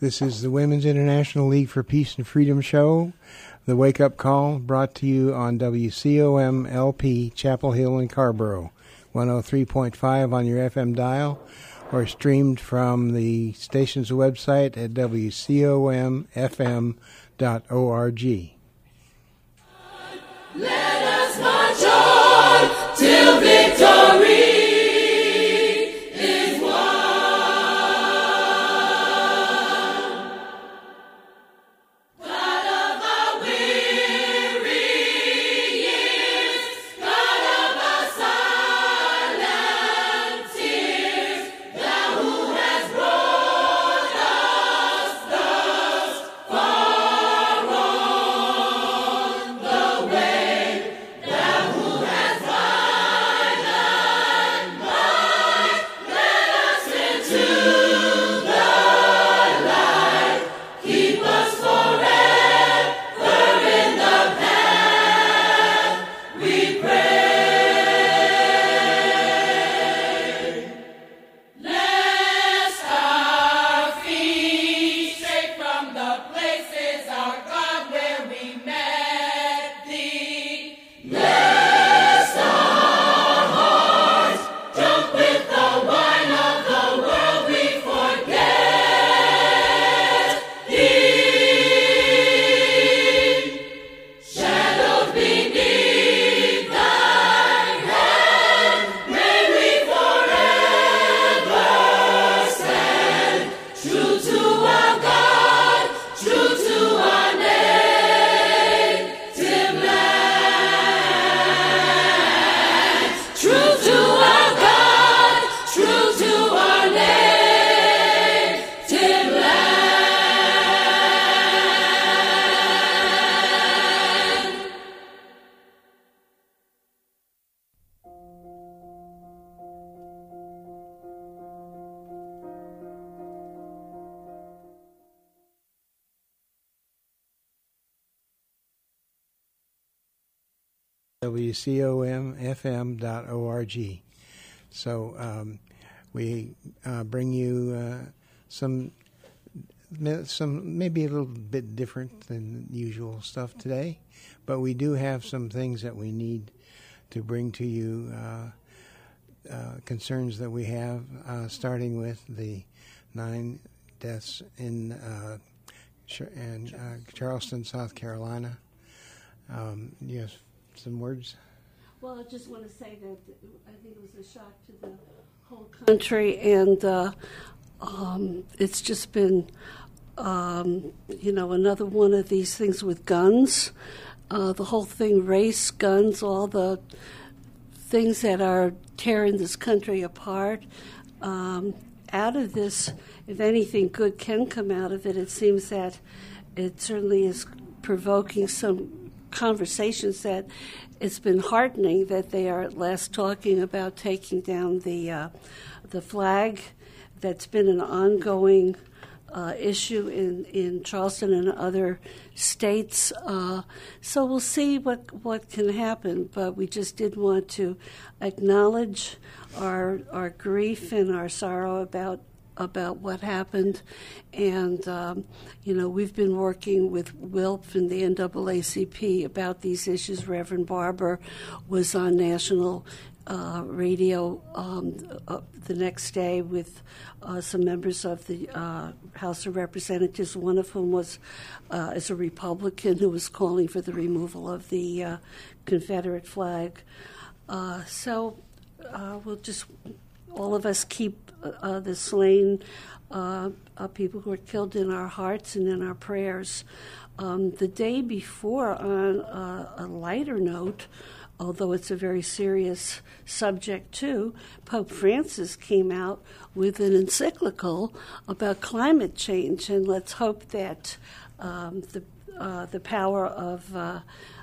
This is the Women's International League for Peace and Freedom show, the Wake Up Call, brought to you on WCOM LP, Chapel Hill and Carborough, 103.5 on your FM dial, or streamed from the station's website at wcomfm.org. Let us march on till victory is won. God of our weary years, God of our silent tears, Thou who has brought us thus far on the way, Thou who has light and might, let us into the light. Keep us forever in the path we pray. Lest our feet stray from the places, our God, where we met Thee. Lest our hearts, drunk with the wine of the world, we forget Thee. Shadowed beneath Thine hand, may we forever stand, true to our God, true to our native land. True to our God, true to our native land. WCOMFM.org. So we bring you some maybe a little bit different than usual stuff today, but we do have some things that we need to bring to you, concerns that we have, starting with the 9 deaths in Charleston, South Carolina. Yes, some words? Well, I just want to say that I think it was a shock to the whole country, and it's just been, another one of these things with guns. The whole thing, race, guns, all the things that are tearing this country apart. Out of this, if anything good can come out of it, it seems that it certainly is provoking some conversations that it's been heartening that they are at last talking about taking down the flag. That's been an ongoing issue in Charleston and other states. So we'll see what can happen, but we just did want to acknowledge our grief and our sorrow about what happened. And, we've been working with WILP and the NAACP about these issues. Reverend Barber was on national radio the next day with some members of the House of Representatives, one of whom was is a Republican who was calling for the removal of the Confederate flag. So we'll just, all of us, keep the slain people who were killed in our hearts and in our prayers. The day before, on a lighter note, although it's a very serious subject too, Pope Francis came out with an encyclical about climate change, and let's hope that the power of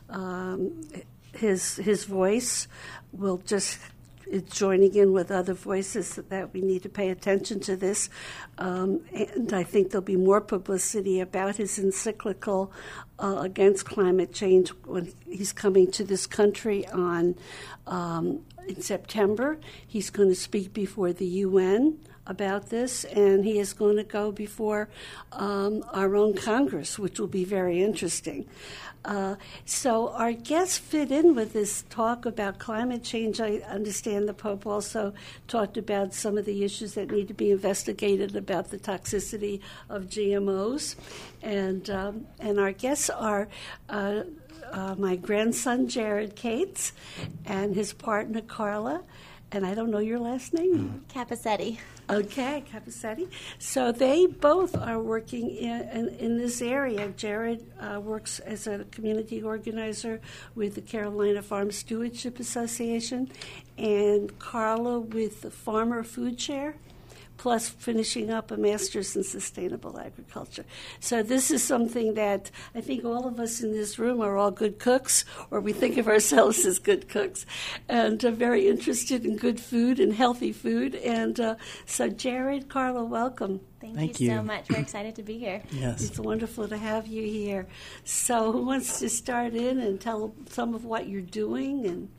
his voice will just joining in with other voices that we need to pay attention to this. And I think there'll be more publicity about his encyclical against climate change when he's coming to this country in September. He's going to speak before the UN about this, and he is going to go before our own Congress, which will be very interesting. So our guests fit in with this talk about climate change. I understand the Pope also talked about some of the issues that need to be investigated about the toxicity of GMOs, and our guests are my grandson Jared Cates and his partner Carla. And I don't know your last name. Capacetti. Okay, Capacetti. So they both are working in this area. Jared works as a community organizer with the Carolina Farm Stewardship Association, and Carla with the Farmer Food Share, plus finishing up a master's in sustainable agriculture. So this is something that I think all of us in this room are all good cooks, or we think of ourselves as good cooks, and very interested in good food and healthy food. And so Jared, Carla, welcome. Thank you so much. We're excited to be here. Yes. It's wonderful to have you here. So who wants to start in and tell some of what you're doing? And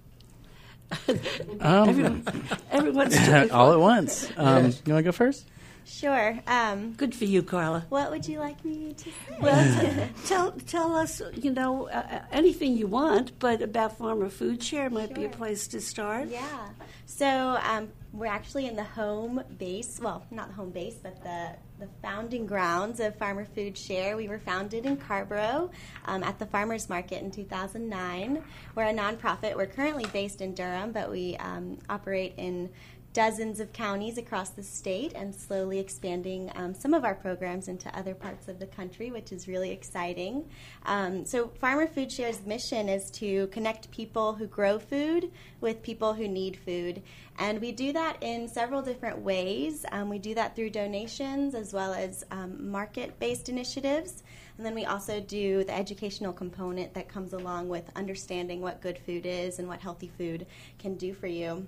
everyone's doing all at once. You want to go first? Sure. Good for you, Carla. What would you like me to say? Well, tell us, anything you want, but about Farmer Food Share might be a place to start. Yeah. So we're actually in the home base, well, not the home base, but the founding grounds of Farmer Food Share. We were founded in Carrboro at the Farmers Market in 2009. We're a nonprofit. We're currently based in Durham, but we operate in dozens of counties across the state and slowly expanding some of our programs into other parts of the country, which is really exciting. So Farmer Food Share's mission is to connect people who grow food with people who need food. And we do that in several different ways. We do that through donations as well as market-based initiatives. And then we also do the educational component that comes along with understanding what good food is and what healthy food can do for you.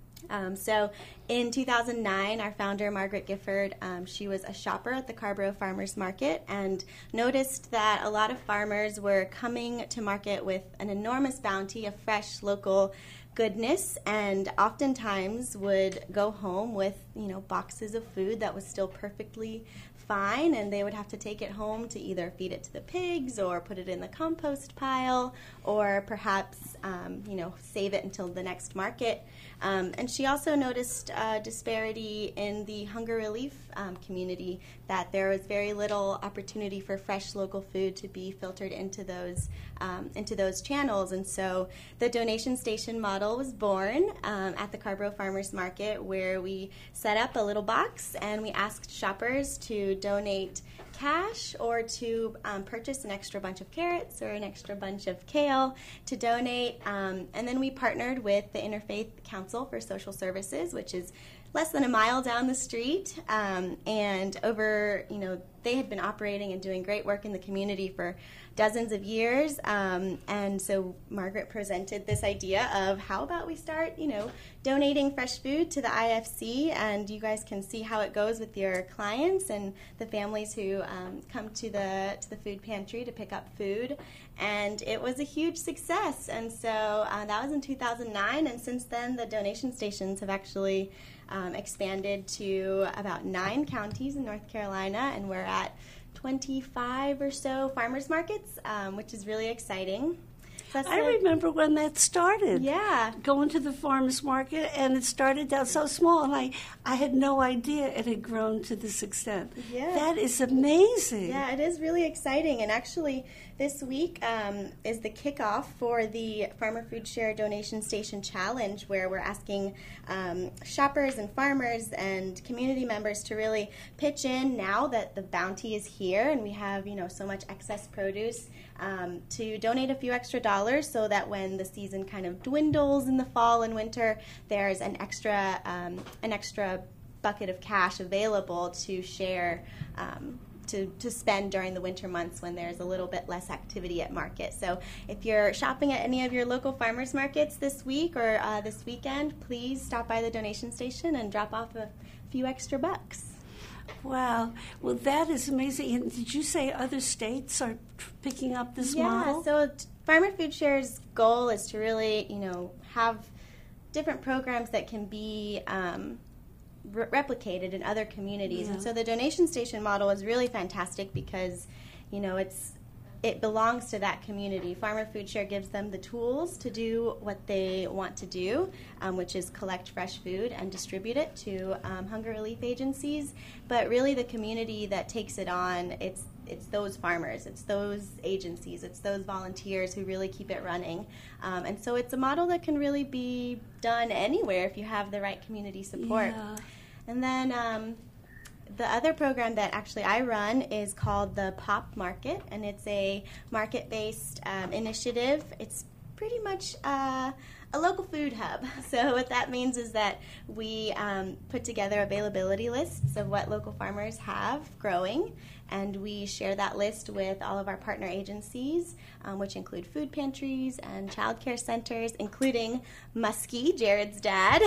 So in 2009, our founder, Margaret Gifford, she was a shopper at the Carrboro Farmers Market and noticed that a lot of farmers were coming to market with an enormous bounty of fresh, local goodness, and oftentimes would go home with, boxes of food that was still perfectly fine, and they would have to take it home to either feed it to the pigs or put it in the compost pile or perhaps, save it until the next market. And she also noticed a disparity in the hunger relief community, that there was very little opportunity for fresh local food to be filtered into those channels. And so the donation station model was born at the Carrboro Farmers Market, where we set up a little box and we asked shoppers to donate cash or to purchase an extra bunch of carrots or an extra bunch of kale to donate. And then we partnered with the Interfaith Council for Social Services, which is less than a mile down the street. And over, they had been operating and doing great work in the community for dozens of years. And so Margaret presented this idea of how about we start, donating fresh food to the IFC, and you guys can see how it goes with your clients and the families who come to the food pantry to pick up food. And it was a huge success. And so that was in 2009, and since then the donation stations have actually expanded to about 9 counties in North Carolina, and we're at 25 or so farmers markets, which is really exciting. I remember when that started. Yeah. Going to the farmers market, and it started out so small, and I had no idea it had grown to this extent. Yeah. That is amazing. Yeah, it is really exciting. And actually, this week is the kickoff for the Farmer Food Share Donation Station Challenge, where we're asking shoppers and farmers and community members to really pitch in now that the bounty is here and we have, so much excess produce, to donate a few extra dollars so that when the season kind of dwindles in the fall and winter, there's an extra bucket of cash available to share, to spend during the winter months when there's a little bit less activity at market. So if you're shopping at any of your local farmers markets this week or this weekend, please stop by the donation station and drop off a few extra bucks. Wow. Well, that is amazing. And did you say other states are picking up this model? Yeah, so Farmer Food Share's goal is to really, have different programs that can be replicated in other communities. Yeah. And so the donation station model is really fantastic because, it belongs to that community. Farmer Food Share gives them the tools to do what they want to do, which is collect fresh food and distribute it to hunger relief agencies. But really the community that takes it on, it's those farmers, it's those agencies, it's those volunteers who really keep it running. And so it's a model that can really be done anywhere if you have the right community support. Yeah. And then the other program that actually I run is called the Pop Market, and it's a market-based initiative. It's pretty much a local food hub. So what that means is that we put together availability lists of what local farmers have growing, and we share that list with all of our partner agencies, which include food pantries and child care centers, including Muskie, Jared's dad.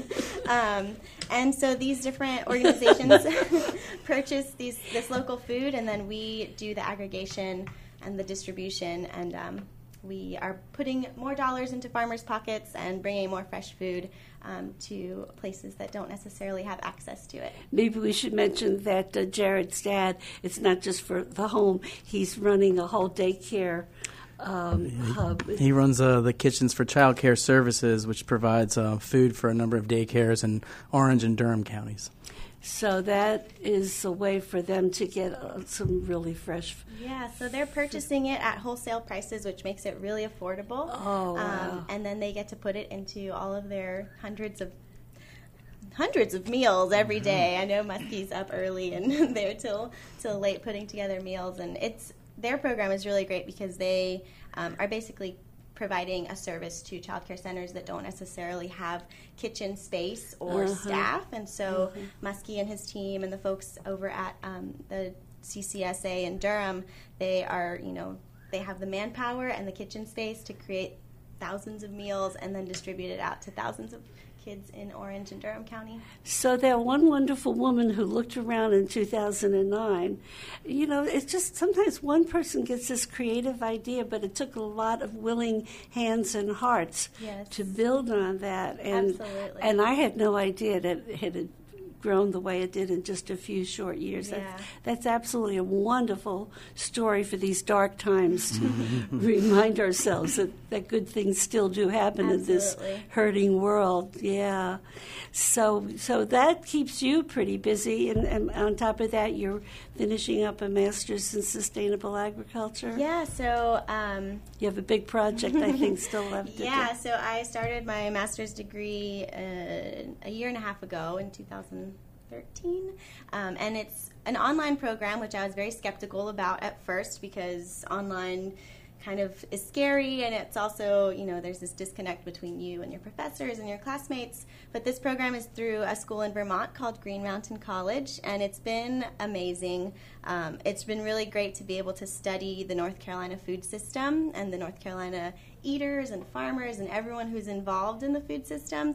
And so these different organizations purchase this local food, and then we do the aggregation and the distribution, and we are putting more dollars into farmers' pockets and bringing more fresh food to places that don't necessarily have access to it. Maybe we should mention that Jared's dad, it's not just for the home. He's running a whole daycare hub. He runs the Kitchens for Child Care Services, which provides food for a number of daycares in Orange and Durham counties. So that is a way for them to get some really fresh food. Yeah, so they're purchasing it at wholesale prices, which makes it really affordable. Oh, wow. And then they get to put it into all of their hundreds of meals every day. I know Muskie's up early and they're till late putting together meals, and their program is really great because they are basically providing a service to child care centers that don't necessarily have kitchen space or staff. And so Muskie and his team and the folks over at the CCSA in Durham, they have the manpower and the kitchen space to create thousands of meals and then distribute it out to thousands of kids in Orange and Durham County. So that one wonderful woman who looked around in 2009, it's just sometimes one person gets this creative idea, but it took a lot of willing hands and hearts to build on that. And, absolutely. And I had no idea that it had grown the way it did in just a few short years. Yeah. That's absolutely a wonderful story for these dark times to remind ourselves that good things still do happen in this hurting world. Yeah. So that keeps you pretty busy, and on top of that, you're finishing up a master's in sustainable agriculture. Yeah, so you have a big project, I think, still left to do. Yeah, so I started my master's degree a year and a half ago in 2013, and it's an online program, which I was very skeptical about at first because online kind of is scary, and it's also, there's this disconnect between you and your professors and your classmates. But this program is through a school in Vermont called Green Mountain College, and it's been amazing. It's been really great to be able to study the North Carolina food system and the North Carolina eaters and farmers and everyone who's involved in the food system,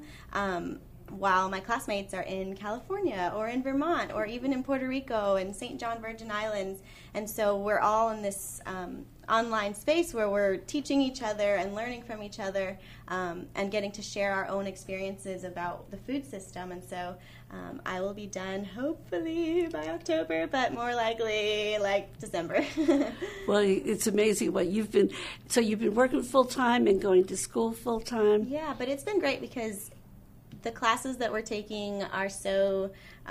while my classmates are in California or in Vermont or even in Puerto Rico and St. John Virgin Islands. And so we're all in this online space where we're teaching each other and learning from each other, and getting to share our own experiences about the food system. And so I will be done hopefully by October, but more likely like December. Well, it's amazing what you've been working full-time and going to school full-time. Yeah, but it's been great because the classes that we're taking are so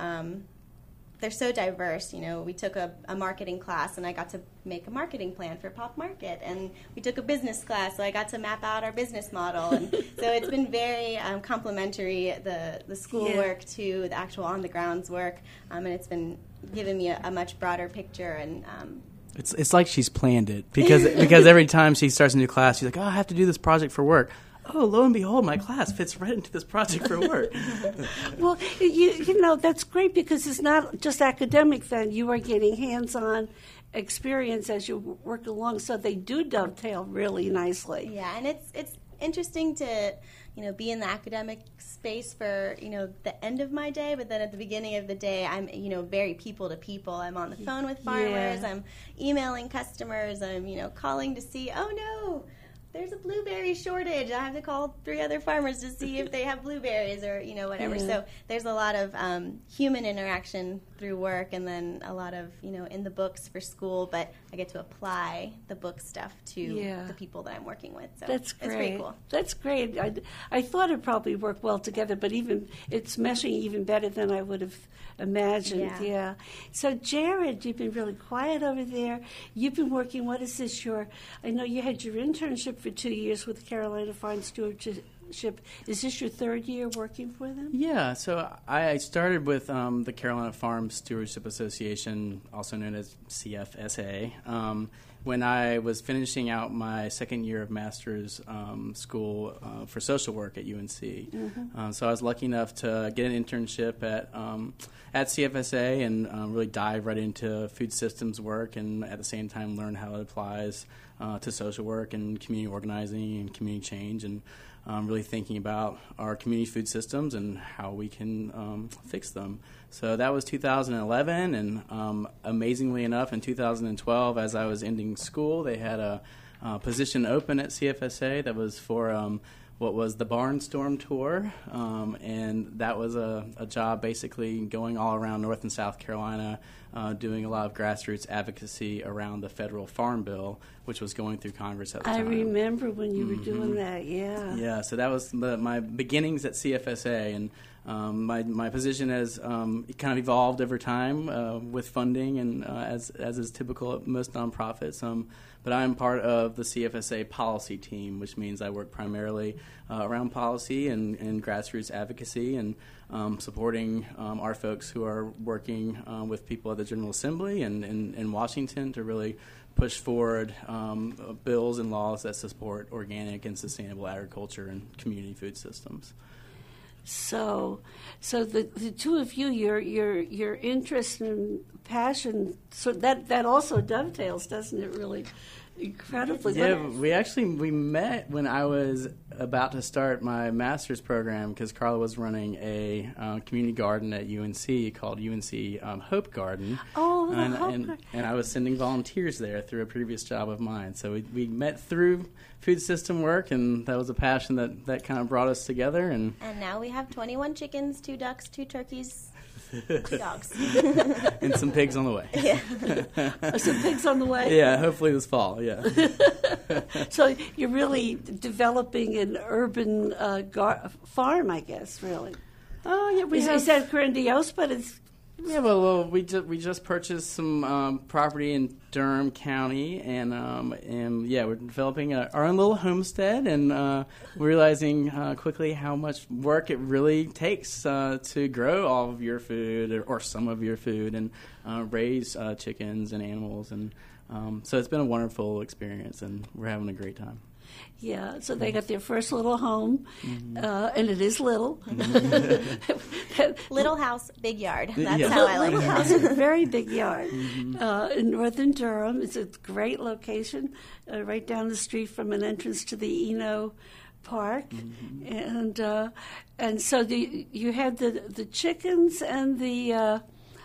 they're so diverse. We took a marketing class, and I got to make a marketing plan for Pop Market, and we took a business class, so I got to map out our business model, and so it's been very complementary, the school work to the actual on the grounds work, and it's been giving me a much broader picture. And it's like she's planned it because every time she starts a new class, she's like, oh, I have to do this project for work. Oh, lo and behold, my class fits right into this project for work. Well, that's great because it's not just academic then. You are getting hands-on experience as you work along, so they do dovetail really nicely. Yeah, and it's interesting to, be in the academic space for, the end of my day, but then at the beginning of the day, I'm, very people to people. I'm on the phone with farmers, I'm emailing customers, I'm, calling to see, oh no, there's a blueberry shortage. I have to call 3 other farmers to see if they have blueberries or, whatever. Yeah. So there's a lot of human interaction through work, and then a lot of, in the books for school, but I get to apply the book stuff to the people that I'm working with. So That's great. It's pretty cool. That's great. I thought it probably worked well together, but it's meshing even better than I would have imagined. Yeah. So, Jared, you've been really quiet over there. You've been working, what is this, I know you had your internship for 2 years with Carolina Farm Stewardship. Is this your 3rd year working for them? Yeah, so I started with the Carolina Farm Stewardship Association, also known as CFSA, when I was finishing out my 2nd year of master's school for social work at UNC. Mm-hmm. So I was lucky enough to get an internship at CFSA and really dive right into food systems work, and at the same time learn how it applies to social work and community organizing and community change, and really thinking about our community food systems and how we can fix them. So that was 2011, and amazingly enough, in 2012, as I was ending school, they had a position open at CFSA that was for what was the Barnstorm Tour, and that was a job basically going all around North and South Carolina, doing a lot of grassroots advocacy around the federal farm bill, which was going through Congress at the time. I remember when you were doing that, yeah. Yeah, so that was my beginnings at CFSA, and my position has kind of evolved over time with funding, and as is typical at most nonprofits. But I'm part of the CFSA policy team, which means I work primarily around policy and grassroots advocacy, and supporting our folks who are working with people at the General Assembly and in Washington to really push forward bills and laws that support organic and sustainable agriculture and community food systems. So the two of you, your interest and passion, so that also dovetails, doesn't it? Really, incredibly. Yeah, we met when I was about to start my master's program, because Carla was running a community garden at UNC called UNC Hope Garden. Oh, the Hope Garden. And I was sending volunteers there through a previous job of mine. So we met through food system work, and that was a passion that kind of brought us together. And now we have 21 chickens, 2 ducks, 2 turkeys, 2 dogs. And some pigs on the way. Yeah. Some pigs on the way? Yeah, hopefully this fall, yeah. So you're really developing an urban farm, I guess, really. Yeah, Is that grandiose, but it's... Yeah, well, we just purchased some property in Durham County, and yeah, we're developing our own little homestead, and realizing quickly how much work it really takes to grow all of your food or some of your food, and raise chickens and animals, and so it's been a wonderful experience, and we're having a great time. Yeah, so they got their first little home, and it is little. Little house, big yard. That's Yeah. how I like Little it. house, a very big yard in northern Durham. It's a great location, right down the street from an entrance to the Eno Park, and so you had the chickens and the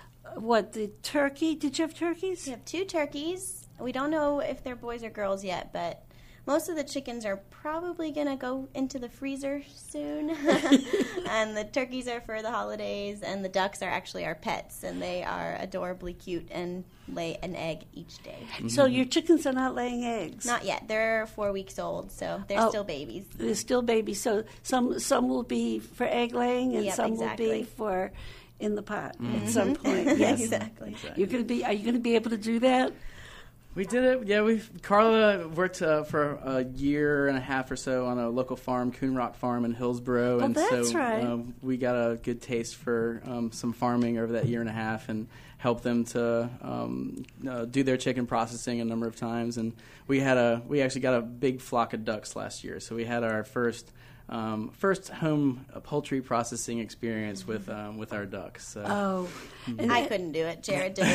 turkey? Did you have turkeys? We have 2 turkeys. We don't know if they're boys or girls yet, but most of the chickens are probably going to go into the freezer soon. And the turkeys are for the holidays, and the ducks are actually our pets, and they are adorably cute and lay an egg each day. So your chickens are not laying eggs? Not yet. They're 4 weeks old, so they're still babies. They're still babies. So some will be for egg laying, and Yep, some exactly. will be for in the pot at some point. Yes. Exactly. Are you going to be able to do that? We did it. Yeah, Carla worked for a year and a half or so on a local farm, Coon Rock Farm in Hillsboro, and that's so right. We got a good taste for some farming over that year and a half, and helped them to do their chicken processing a number of times. And we actually got a big flock of ducks last year, so we had our first home poultry processing experience with our ducks. So. Oh, I couldn't do it. Jared did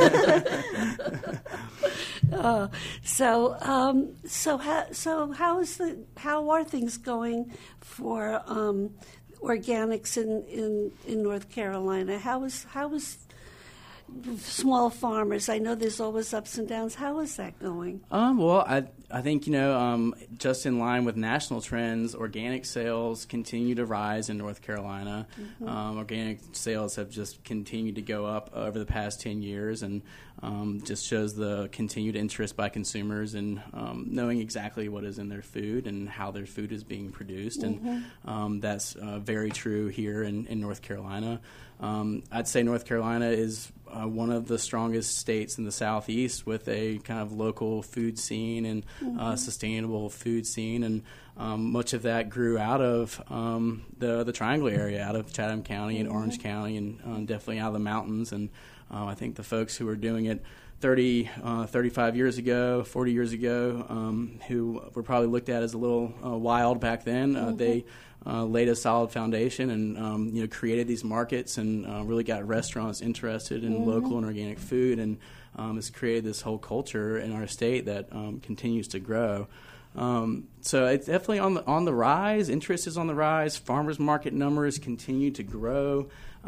it all. So how are things going for organics in North Carolina? How is small farmers? I know there's always ups and downs. How is that going? Well, I think, just in line with national trends, organic sales continue to rise in North Carolina. Organic sales have just continued to go up over the past 10 years, and just shows the continued interest by consumers in knowing exactly what is in their food and how their food is being produced. And that's very true here in North Carolina. I'd say North Carolina is one of the strongest states in the Southeast with a kind of local food scene and sustainable food scene, and much of that grew out of the Triangle area, out of Chatham County and Orange County, and definitely out of the mountains. And I think the folks who were doing it 35 years ago, 40 years ago, who were probably looked at as a little wild back then, they laid a solid foundation and created these markets and really got restaurants interested in local and organic food, and has created this whole culture in our state that continues to grow. So it's definitely on the rise. Interest is on the rise. Farmers market numbers continue to grow.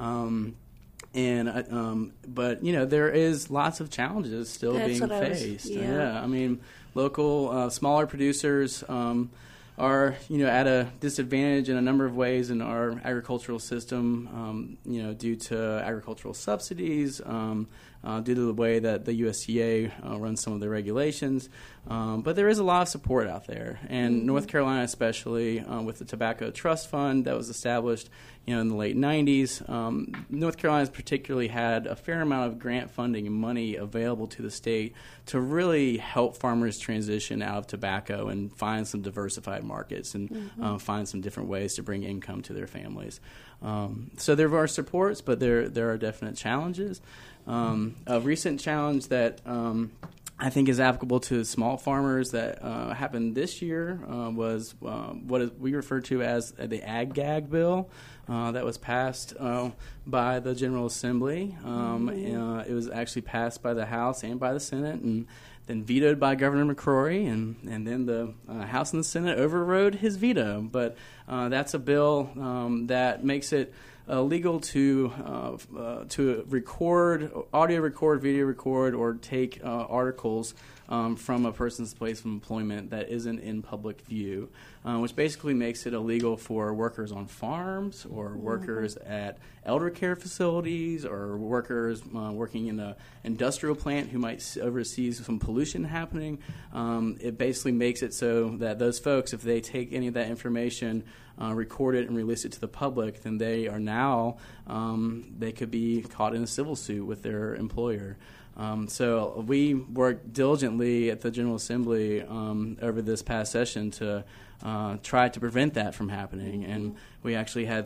But there is lots of challenges still being faced. I mean, local smaller producers are at a disadvantage in a number of ways in our agricultural system. Due to agricultural subsidies, due to the way that the USDA runs some of the regulations. But there is a lot of support out there, and North Carolina, especially with the Tobacco Trust Fund that was established in the late 90s, North Carolina has particularly had a fair amount of grant funding and money available to the state to really help farmers transition out of tobacco and find some diversified markets and find some different ways to bring income to their families. So there are supports, but there are definite challenges. A recent challenge that I think is applicable to small farmers that happened this year was what we refer to as the Ag-Gag bill that was passed by the General Assembly. It was actually passed by the House and by the Senate, and then vetoed by Governor McCrory, and then the House and the Senate overrode his veto. But that's a bill that makes it legal to record, audio record, video record, or take articles from a person's place of employment that isn't in public view, which basically makes it illegal for workers on farms or workers at elder care facilities or workers working in an industrial plant who might oversee some pollution happening. It basically makes it so that those folks, if they take any of that information, record it and release it to the public, then they are now, they could be caught in a civil suit with their employer. So we worked diligently at the General Assembly over this past session to try to prevent that from happening. And we actually had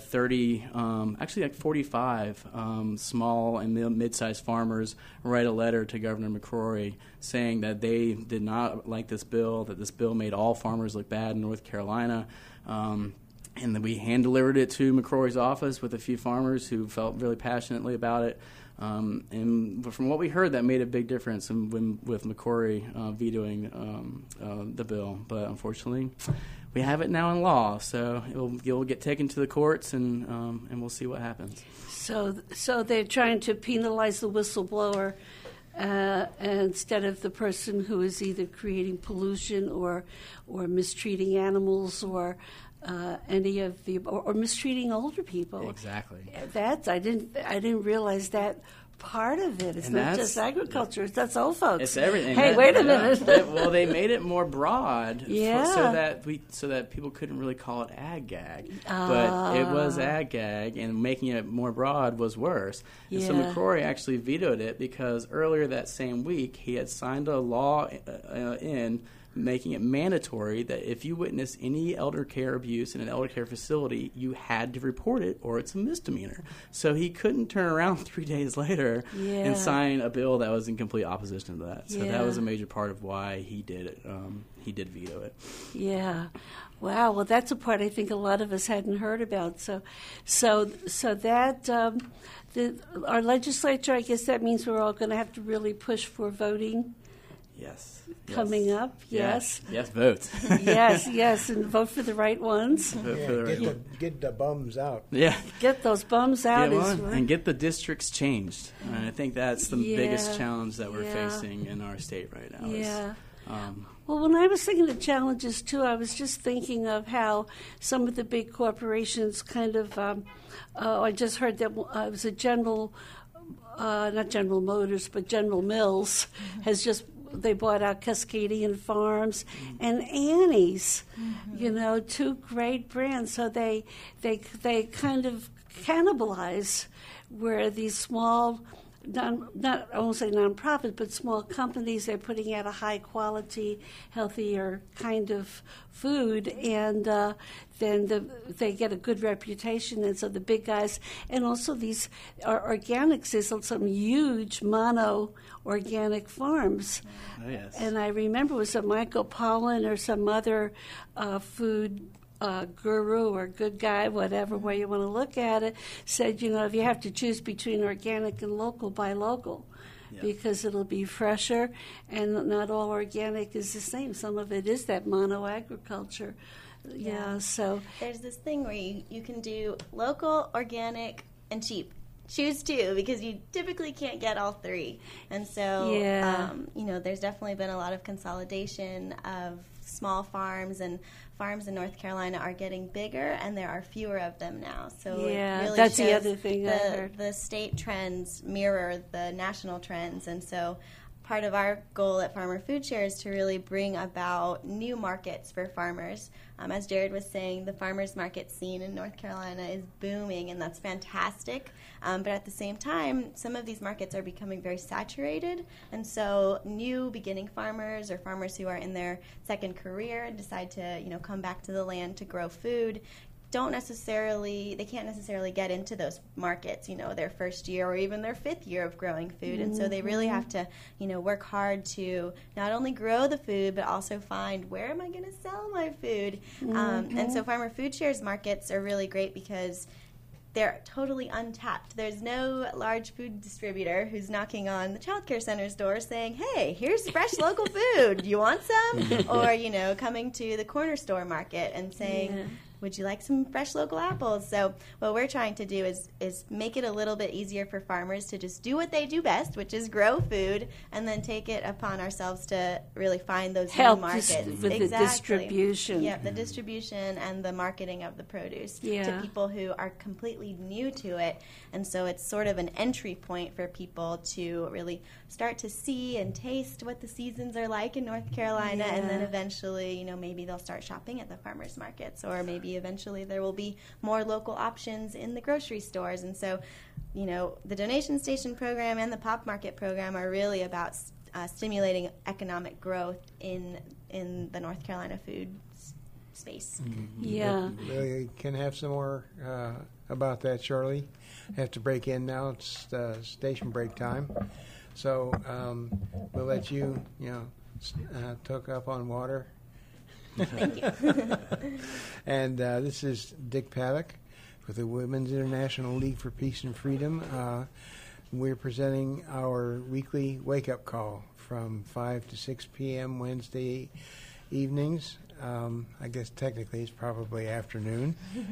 45 small and mid-sized farmers write a letter to Governor McCrory saying that they did not like this bill, that this bill made all farmers look bad in North Carolina. And then we hand-delivered it to McCrory's office with a few farmers who felt really passionately about it. And from what we heard, that made a big difference with McCrory vetoing the bill. But unfortunately, we have it now in law, so it'll get taken to the courts, and we'll see what happens. So they're trying to penalize the whistleblower instead of the person who is either creating pollution or mistreating animals or any of the or mistreating older people. Exactly. I didn't realize that part of it. It's not just agriculture. That's old folks. It's everything. Hey, wait a minute. They made it more broad, so that people couldn't really call it Ag-Gag, but it was Ag-Gag, and making it more broad was worse. And so McCrory actually vetoed it because earlier that same week he had signed a law making it mandatory that if you witness any elder care abuse in an elder care facility, you had to report it or it's a misdemeanor. So he couldn't turn around 3 days later and sign a bill that was in complete opposition to that. So that was a major part of why he did it. He did veto it. Yeah. Wow. Well, that's a part I think a lot of us hadn't heard about. So that our legislature, I guess that means we're all going to have to really push for voting Yes. coming up. Yes. Yes, vote. yes, and vote for the right ones. Vote for the right Get the bums out. Yeah. Get those bums out. Get is one, right. and get the districts changed. And I think that's the biggest Yeah, challenge that we're yeah. facing in our state right now. Yeah. Is, Well, when I was thinking of challenges too, I was just thinking of how some of the big corporations kind of. I just heard that it was a not General Motors, but General Mills has just. They bought out Cascadian Farms and Annie's, two great brands. So they kind of cannibalize where these small, not I won't say nonprofit, but small companies, they're putting out a high quality, healthier kind of food, and then they get a good reputation. And so the big guys, and also these organics, there's some huge mono organic farms. oh, yes. And I remember it was a Michael Pollan or some other food guru or good guy, whatever way you want to look at it, said, if you have to choose between organic and local, buy local. Yeah. Because it'll be fresher, and not all organic is the same. Some of it is that mono agriculture. Yeah, so There's this thing where you can do local, organic, and cheap. Choose two, because you typically can't get all three. And so, Yeah. There's definitely been a lot of consolidation of small farms, and farms in North Carolina are getting bigger, and there are fewer of them now. So Yeah, it really that's the shows other thing I heard. the state trends mirror the national trends, and so part of our goal at Farmer Food Share is to really bring about new markets for farmers. As Jared was saying, the farmers market scene in North Carolina is booming, and that's fantastic. But at the same time, some of these markets are becoming very saturated, and so new beginning farmers or farmers who are in their second career and decide to come back to the land to grow food can't necessarily get into those markets, their first year or even their fifth year of growing food. And so they really have to, work hard to not only grow the food, but also find, where am I going to sell my food? And so Farmer Food Shares markets are really great because they're totally untapped. There's no large food distributor who's knocking on the child care center's door saying, hey, here's fresh local food. Do you want some? Or, coming to the corner store market and saying, would you like some fresh local apples? So what we're trying to do is make it a little bit easier for farmers to just do what they do best, which is grow food, and then take it upon ourselves to really find those help new markets. with the Exactly. distribution. Yeah, the distribution and the marketing of the produce to Yeah. people who are completely new to it. And so it's sort of an entry point for people to really start to see and taste what the seasons are like in North Carolina, and then Yeah. eventually, maybe they'll start shopping at the farmers markets, or maybe eventually there will be more local options in the grocery stores. And so, the donation station program and the pop market program are really about stimulating economic growth in the North Carolina food space. Yeah. We can have some more about that shortly. Have to break in now. It's station break time. So we'll let you, took up on water. Thank you. And this is Dick Paddock with the Women's International League for Peace and Freedom. We're presenting our weekly wake-up call from 5 to 6 p.m. Wednesday evenings. I guess technically it's probably afternoon.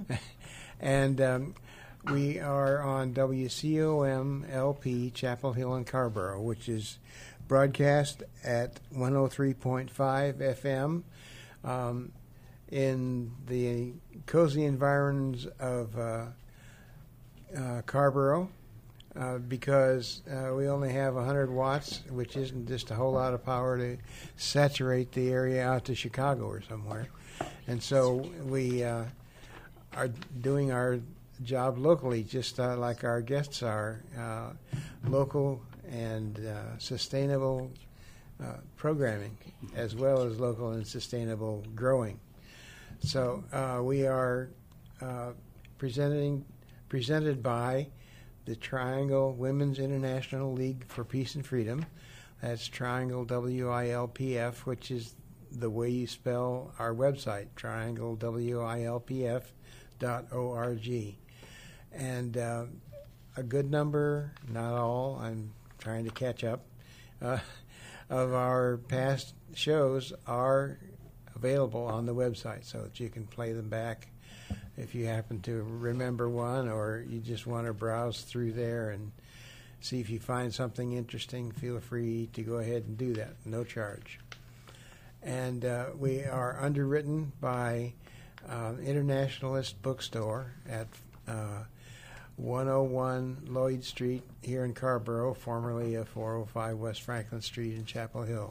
And we are on WCOM LP Chapel Hill and Carrboro, which is broadcast at 103.5 FM. In the cozy environs of Carrboro, because we only have 100 watts, which isn't just a whole lot of power to saturate the area out to Chicago or somewhere. And so we are doing our job locally, just like our guests are, local and sustainable programming, as well as local and sustainable growing. So we are presented by the Triangle Women's International League for Peace and Freedom. That's Triangle WILPF, which is the way you spell our website, trianglewilpf.org. And a good number, not all, I'm trying to catch up, of our past shows are available on the website so that you can play them back if you happen to remember one, or you just want to browse through there and see if you find something interesting. Feel free to go ahead and do that, no charge. And we are underwritten by Internationalist Bookstore at 101 Lloyd Street here in Carrboro, formerly 405 West Franklin Street in Chapel Hill.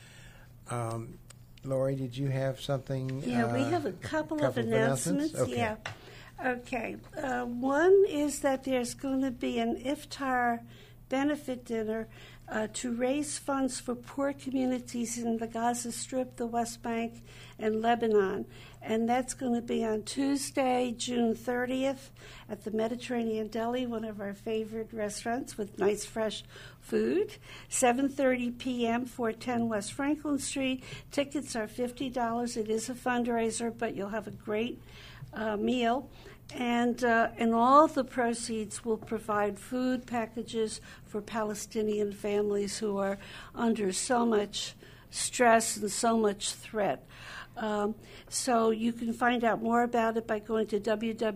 Lori, did you have something? Yeah, we have a couple of announcements. Okay. Yeah. Okay. One is that there's going to be an iftar benefit dinner to raise funds for poor communities in the Gaza Strip, the West Bank, and Lebanon. And that's going to be on Tuesday, June 30th at the Mediterranean Deli, one of our favorite restaurants with nice fresh food. 7:30 p.m., 410 West Franklin Street. Tickets are $50. It is a fundraiser, but you'll have a great meal. And all the proceeds will provide food packages for Palestinian families who are under so much stress and so much threat. So you can find out more about it by going to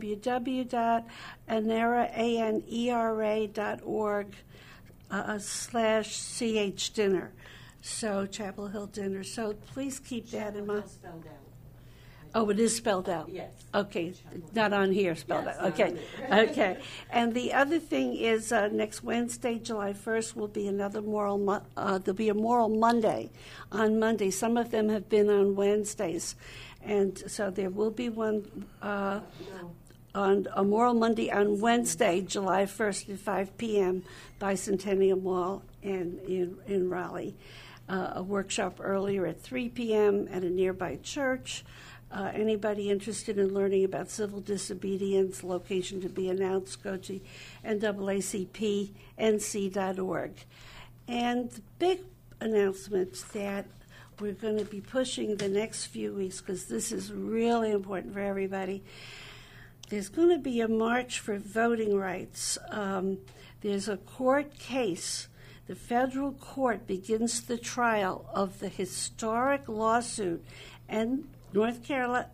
www.anera.org/CH dinner. So Chapel Hill dinner. So please keep that in mind. Oh, it is spelled out? Yes. Okay, not on here spelled out. Okay, okay. And the other thing is next Wednesday, July 1st, will be another there'll be a Moral Monday on Monday. Some of them have been on Wednesdays. And so there will be one on a Moral Monday on Wednesday, July 1st at 5 p.m. Bicentennial Mall in Raleigh. A workshop earlier at 3 p.m. at a nearby church. Anybody interested in learning about civil disobedience, location to be announced, go to NAACPNC.org. And the big announcement that we're going to be pushing the next few weeks, because this is really important for everybody, there's going to be a march for voting rights. There's a court case. The federal court begins the trial of the historic lawsuit and North Carolina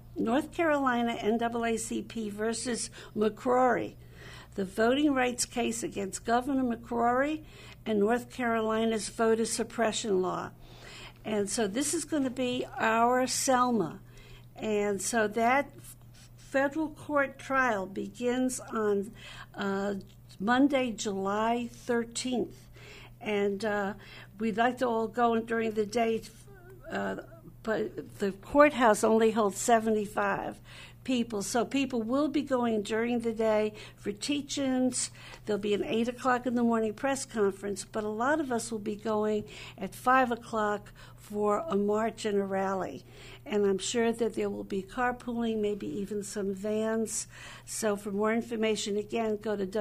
NAACP versus McCrory, the voting rights case against Governor McCrory and North Carolina's voter suppression law. And so this is going to be our Selma. And so that federal court trial begins on Monday, July 13th. And we'd like to all go during the day, but the courthouse only holds 75 people. So people will be going during the day for teach-ins. There'll be an 8 o'clock in the morning press conference, but a lot of us will be going at 5 o'clock for a march and a rally. And I'm sure that there will be carpooling, maybe even some vans. So for more information, again, go to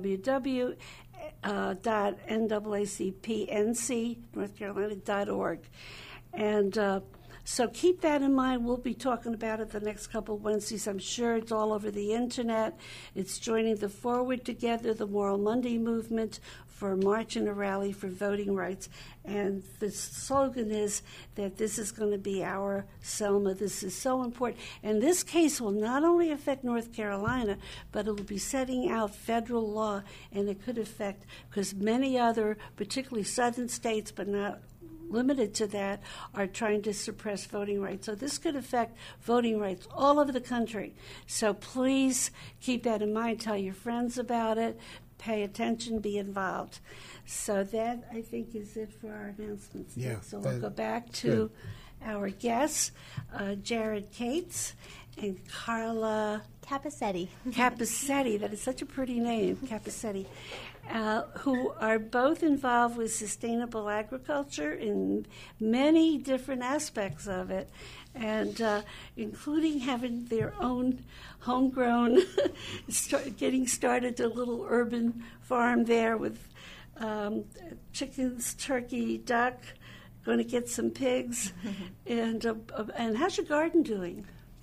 www.NAACPNC.org. And so keep that in mind. We'll be talking about it the next couple of Wednesdays. I'm sure it's all over the Internet. It's joining the Forward Together, the Moral Monday movement for a march and a rally for voting rights. And the slogan is that this is going to be our Selma. This is so important. And this case will not only affect North Carolina, but it will be setting out federal law, and it could affect, because many other, particularly southern states, but not limited to that, are trying to suppress voting rights. So this could affect voting rights all over the country. So please keep that in mind. Tell your friends about it. Pay attention. Be involved. So that, I think, is it for our announcements. Yeah, so we'll go back to our guests, Jared Cates and Carla Capicetti. Capicetti, that is such a pretty name, Capicetti, who are both involved with sustainable agriculture in many different aspects of it, and including having their own homegrown, getting started a little urban farm there with chickens, turkey, duck, going to get some pigs. And how's your garden doing?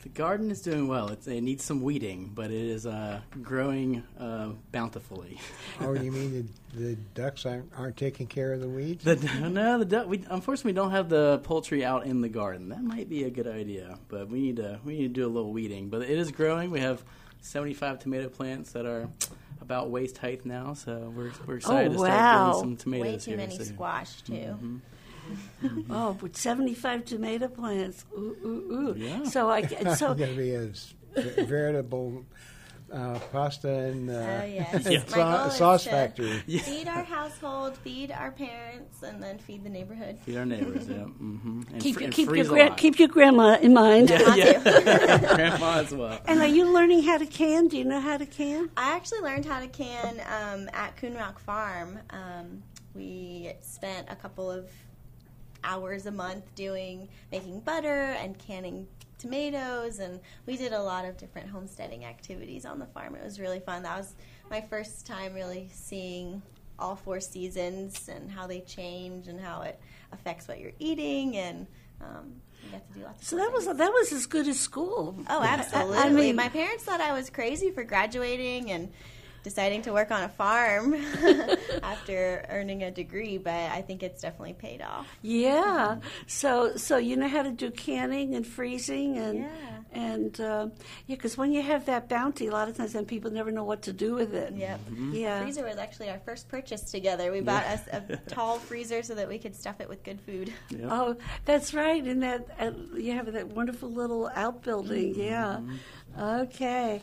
The garden is doing well. It needs some weeding, but it is growing bountifully. Oh, you mean the ducks aren't taking care of the weeds? No, the duck. Unfortunately, we don't have the poultry out in the garden. That might be a good idea, but we need to do a little weeding. But it is growing. We have 75 tomato plants that are about waist height now, so we're excited to start growing some tomatoes. Way too many squash too. Mm-hmm. Oh, with 75 tomato plants. Ooh, ooh, ooh. Yeah. So It's going to be a veritable pasta and Yes. Yeah. My goal is sauce to factory. feed our household, feed our parents, and then feed the neighborhood. Feed our neighbors, yeah. Mm-hmm. And keep your grandma in mind. Grandma as well. And are you learning how to can? Do you know how to can? I actually learned how to can at Coon Rock Farm. We spent a couple of hours a month making butter and canning tomatoes, and we did a lot of different homesteading activities on the farm. It was really fun. That was my first time really seeing all 4 seasons and how they change and how it affects what you're eating, and we got to do lots of So things. that was as good as school. Oh, absolutely. I mean, my parents thought I was crazy for graduating and deciding to work on a farm after earning a degree, but I think it's definitely paid off. yeah. So you know how to do canning and freezing because when you have that bounty, a lot of times then people never know what to do with it. Yep. Yeah. Freezer was actually our first purchase together. We bought us a tall freezer so that we could stuff it with good food. Yeah. Oh, that's right. And that you have that wonderful little outbuilding. Yeah. Okay.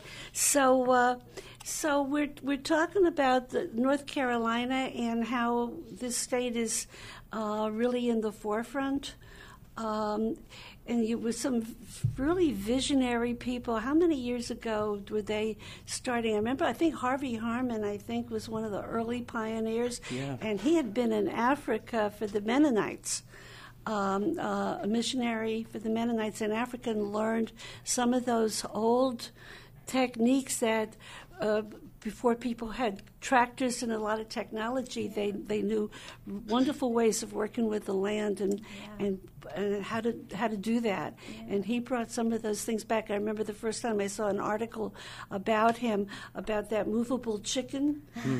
So we're talking about North Carolina and how this state is really in the forefront. And you with some really visionary people. How many years ago were they starting? I remember, I think Harvey Harman, was one of the early pioneers. Yeah. And he had been in Africa for the Mennonites. A missionary for the Mennonites in Africa, and learned some of those old techniques that before people had tractors and a lot of technology, they knew wonderful ways of working with the land and how to do that. Yeah. And he brought some of those things back. I remember the first time I saw an article about him, about that movable chicken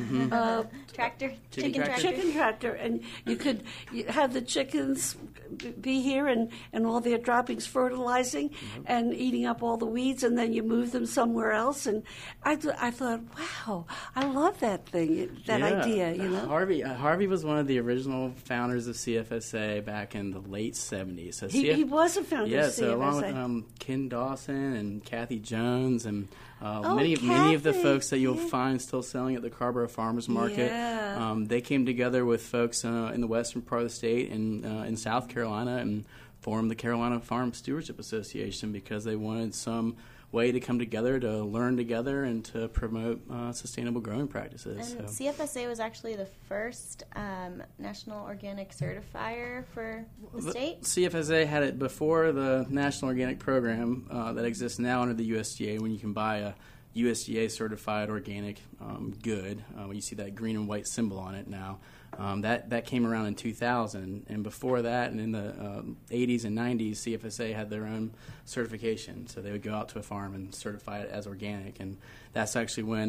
Tractor. chicken tractor, and you have the chickens be here and all their droppings fertilizing and eating up all the weeds, and then you move them somewhere else. And I thought, wow, I love that thing, that idea. You know, Harvey was one of the original founders of CFSA back in the late 70s. So he was a founder. Yeah, of so CFSA. along with Ken Dawson and Kathy Jones and many of the Kathy, folks that you'll find still selling at the Carrboro Farmers Market. Yeah. They came together with folks in the western part of the state and in South Carolina and formed the Carolina Farm Stewardship Association because they wanted some way to come together, to learn together, and to promote sustainable growing practices. And CFSA was actually the first national organic certifier for the state. CFSA had it before the National Organic Program that exists now under the USDA, when you can buy a USDA certified organic good. When you see that green and white symbol on it now. That came around in 2000, and before that, and in the 80s and 90s, CFSA had their own certification. So they would go out to a farm and certify it as organic, and that's actually when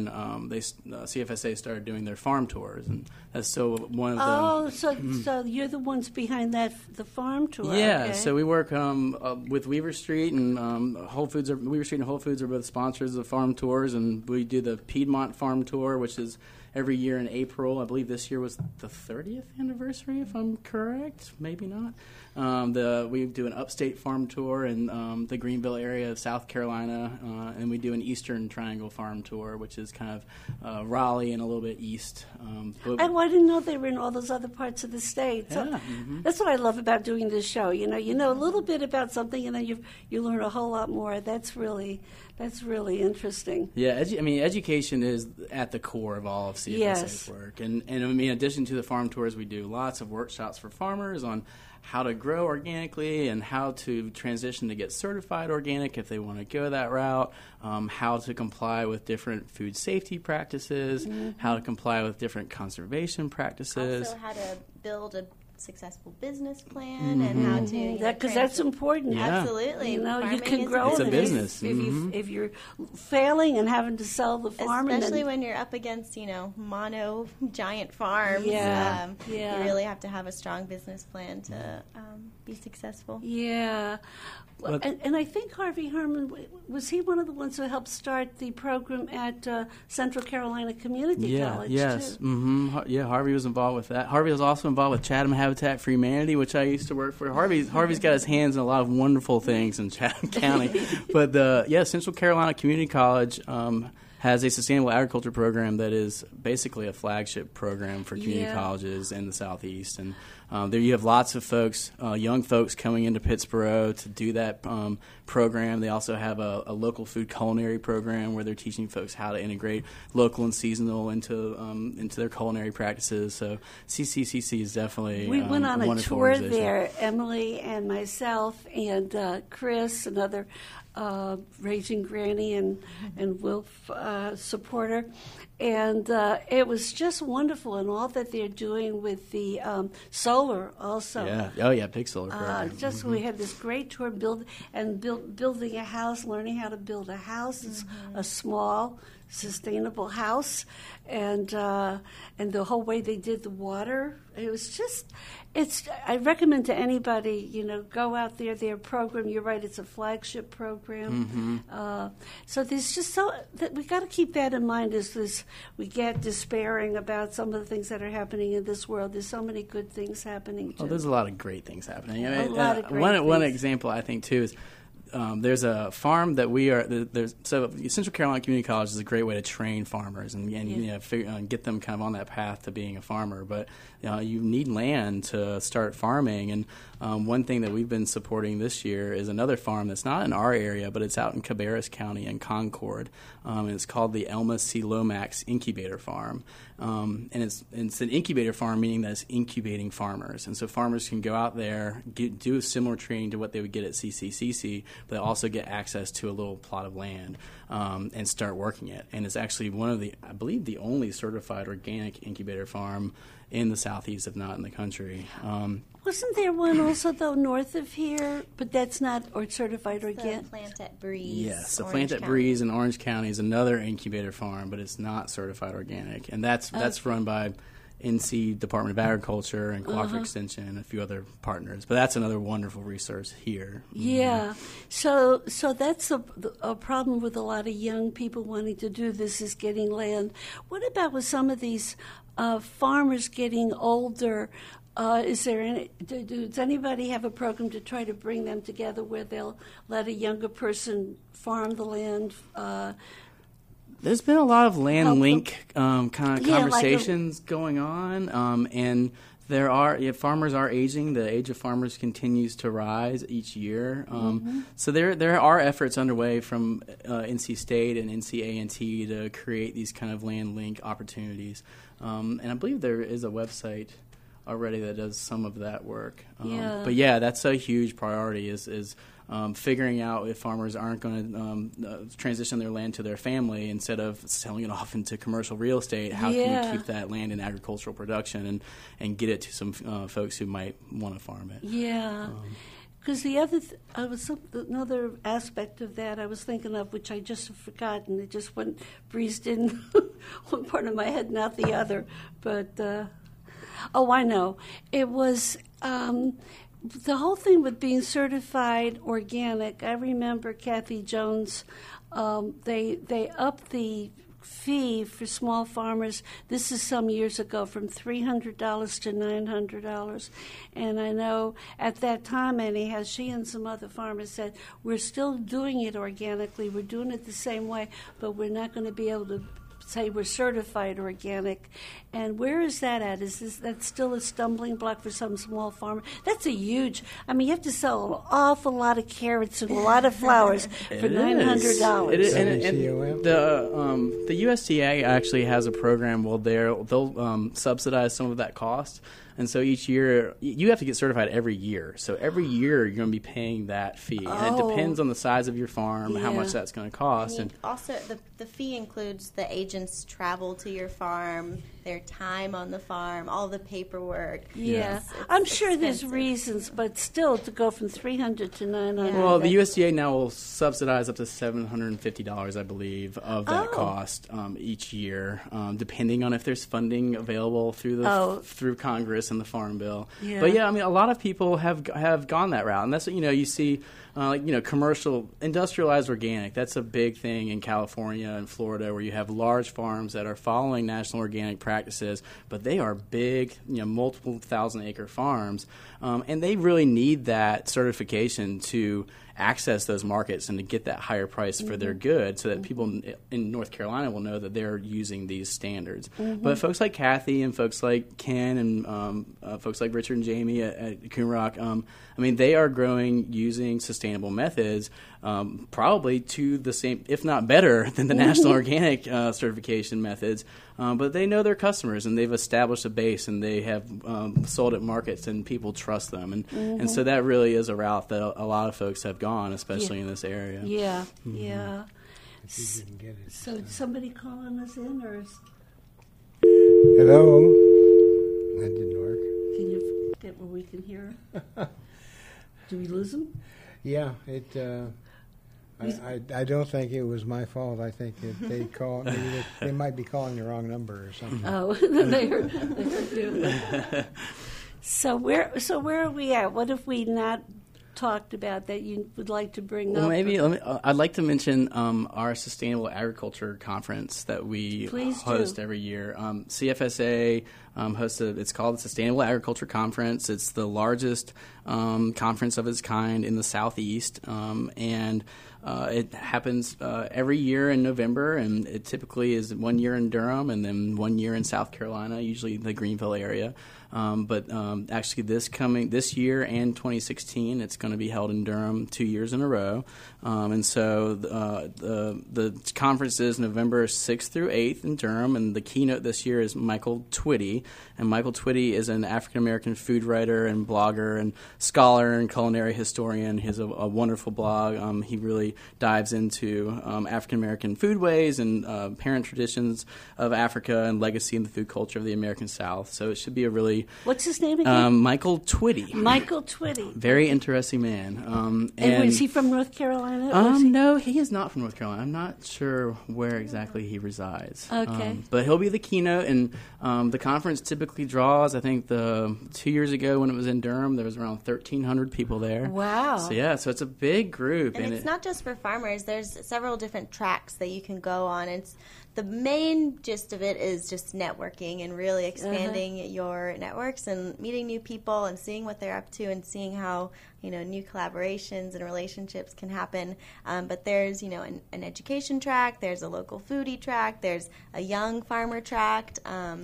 CFSA started doing their farm tours, and that's still one of the. Oh, so you're the ones behind the farm tour. Yeah, okay. so we work with Weaver Street and Whole Foods. Weaver Street and Whole Foods are both sponsors of farm tours, and we do the Piedmont Farm Tour, which is every year in April. I believe this year was the 30th anniversary, if I'm correct. Maybe not. We do an upstate farm tour in the Greenville area of South Carolina, and we do an Eastern Triangle farm tour, which is kind of Raleigh and a little bit east. I didn't know they were in all those other parts of the state. So that's what I love about doing this show. You know a little bit about something, and then you learn a whole lot more. That's really interesting. Yeah, education is at the core of all of CFSA's work. And in addition to the farm tours, we do lots of workshops for farmers on how to grow organically and how to transition to get certified organic if they want to go that route, how to comply with different food safety practices, how to comply with different conservation practices. Also how to build successful business plan and how to Because that's important. Yeah. Absolutely. You know, you Farming can is grow It's a it business. if you're failing and having to sell the farm, especially and then, when you're up against mono giant farms. Yeah, You really have to have a strong business plan to be successful. yeah. Well, and I think Harvey Herman, was he one of the ones who helped start the program at Central Carolina Community College? Yes. Too? Mm-hmm. Yeah, Harvey was involved with that. Harvey was also involved with Chatham Habitat for Humanity, which I used to work for. Harvey's got his hands in a lot of wonderful things in Chatham County. But Central Carolina Community College has a sustainable agriculture program that is basically a flagship program for community colleges in the Southeast. And there you have lots of folks, young folks coming into Pittsboro to do that program. They also have a local food culinary program where they're teaching folks how to integrate local and seasonal into their culinary practices. So CCCC is definitely We went on a wonderful tour organization. there, Emily and myself and Chris, another Raging Granny and Wilf supporter. And it was just wonderful, and all that they're doing with the solar also. Yeah. Oh, yeah, big solar program. We had this great tour building a house, learning how to build a house. It's a small, sustainable house, and the whole way they did the water. It was just, I recommend to anybody, go out there. Their program, you're right, it's a flagship program. So there's just that we got to keep that in mind as we get despairing about some of the things that are happening in this world. There's so many good things happening too. Oh, there's a lot of great things happening. A lot of great one things. example I think too is there's a farm that so Central Carolina Community College is a great way to train farmers and get them kind of on that path to being a farmer. But you need land to start farming, and one thing that we've been supporting this year is another farm that's not in our area, but it's out in Cabarrus County in Concord, and it's called the Elma C. Lomax Incubator Farm. And it's an incubator farm, meaning that it's incubating farmers. And so farmers can go out there, do a similar training to what they would get at CCCC, but they also get access to a little plot of land and start working it. And it's actually I believe the only certified organic incubator farm in the Southeast, if not in the country. Wasn't there one also, though, north of here? But that's not certified organic. The Plant at Breeze. Yes, the Orange Plant at County. Breeze in Orange County is another incubator farm, but it's not certified organic. And that's run by NC Department of Agriculture and Cooperative Extension and a few other partners. But that's another wonderful resource here. Yeah. So that's a problem with a lot of young people wanting to do this, is getting land. What about with some of these farmers getting older? Does anybody have a program to try to bring them together where they'll let a younger person farm the land? There's been a lot of land link kind of conversations like going on, and farmers are aging. The age of farmers continues to rise each year. So there are efforts underway from NC State and NC A&T to create these kind of land link opportunities. And I believe there is a website already that does some of that work. But yeah, that's a huge priority is figuring out if farmers aren't going to transition their land to their family instead of selling it off into commercial real estate. How can we keep that land in agricultural production and get it to some folks who might want to farm it? Yeah. Because another aspect of that I was thinking of, which I just have forgotten. It just breezed in one part of my head, not the other. But I know. It was the whole thing with being certified organic. I remember Kathy Jones. They upped the fee for small farmers. This is some years ago, from $300 to $900. And I know at that time, anyhow, she and some other farmers said, we're still doing it organically. We're doing it the same way, but we're not going to be able to say we're certified organic. And where is that at? That's still a stumbling block for some small farmer? That's a huge, you have to sell an awful lot of carrots and a lot of flowers for $900. It is. And the USDA actually has a program where they'll subsidize some of that cost. And so each year, you have to get certified every year. So every year, you're going to be paying that fee. And it depends on the size of your farm, how much that's going to cost. And also, the fee includes the agent's travel to your farm, their time on the farm, all the paperwork. Yeah. I'm sure there's reasons, but still, to go from $300 to $900. Well, the USDA now will subsidize up to $750, I believe, of that cost each year, depending on if there's funding available through Congress and the Farm Bill. Yeah. But yeah, I mean, a lot of people have gone that route, and that's what you see. Commercial, industrialized organic, that's a big thing in California and Florida where you have large farms that are following national organic practices, but they are big, multiple thousand-acre farms, and they really need that certification to access those markets and to get that higher price for their goods so that people in North Carolina will know that they're using these standards. But folks like Kathy and folks like Ken and folks like Richard and Jamie at Coon Rock, they are growing using sustainable methods, probably to the same, if not better, than the National Organic certification methods. But they know their customers, and they've established a base, and they have sold at markets, and people trust them. And so that really is a route that a lot of folks have gone, especially in this area. Yeah, yeah. If you didn't get it. So somebody calling us in, or Hello? That didn't work. can you get where we can hear? Do we lose them? Yeah, I don't think it was my fault. I think that they call. Maybe they might be calling the wrong number or something. Oh, they heard you. So where are we at? What have we not talked about that you would like to bring up? Well, maybe I'd like to mention our Sustainable Agriculture Conference that we host every year. CFSA hosts it's called the Sustainable Agriculture Conference. It's the largest conference of its kind in the Southeast, and it happens every year in November, and it typically is 1 year in Durham and then 1 year in South Carolina, usually the Greenville area. But actually this year and 2016, it's going to be held in Durham 2 years in a row. And so the conference is November 6th through 8th in Durham, and the keynote this year is Michael Twitty. And Michael Twitty is an African-American food writer and blogger and scholar and culinary historian. He has a wonderful blog. He really dives into African-American foodways and parent traditions of Africa and legacy in the food culture of the American South. So it should be a really... What's his name again? Michael Twitty. Michael Twitty. Very interesting man. And is he from North Carolina? No, he is not from North Carolina. I'm not sure where exactly he resides. Okay. But he'll be the keynote, and the conference typically draws, I think 2 years ago when it was in Durham, there was around 1,300 people there. Wow. So it's a big group. And it's not just for farmers. There's several different tracks that you can go on. The main gist of it is just networking and really expanding your networks and meeting new people and seeing what they're up to and seeing how new collaborations and relationships can happen. But there's an education track, there's a local foodie track, there's a young farmer track.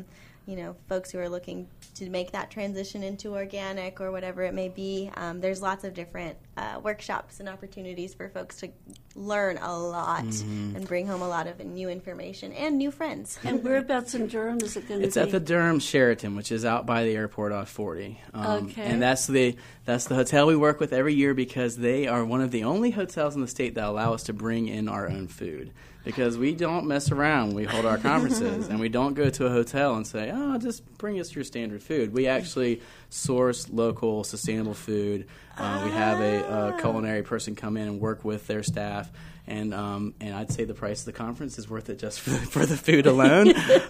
Folks who are looking to make that transition into organic or whatever it may be. There's lots of different workshops and opportunities for folks to learn a lot and bring home a lot of new information and new friends. And whereabouts in Durham is it going to be? It's at the Durham Sheraton, which is out by the airport off 40. Okay. And that's the hotel we work with every year because they are one of the only hotels in the state that allow us to bring in our own food. Because we don't mess around when we hold our conferences, and we don't go to a hotel and say, just bring us your standard food. We actually source local, sustainable food. We have a culinary person come in and work with their staff. And I'd say the price of the conference is worth it just for the food alone.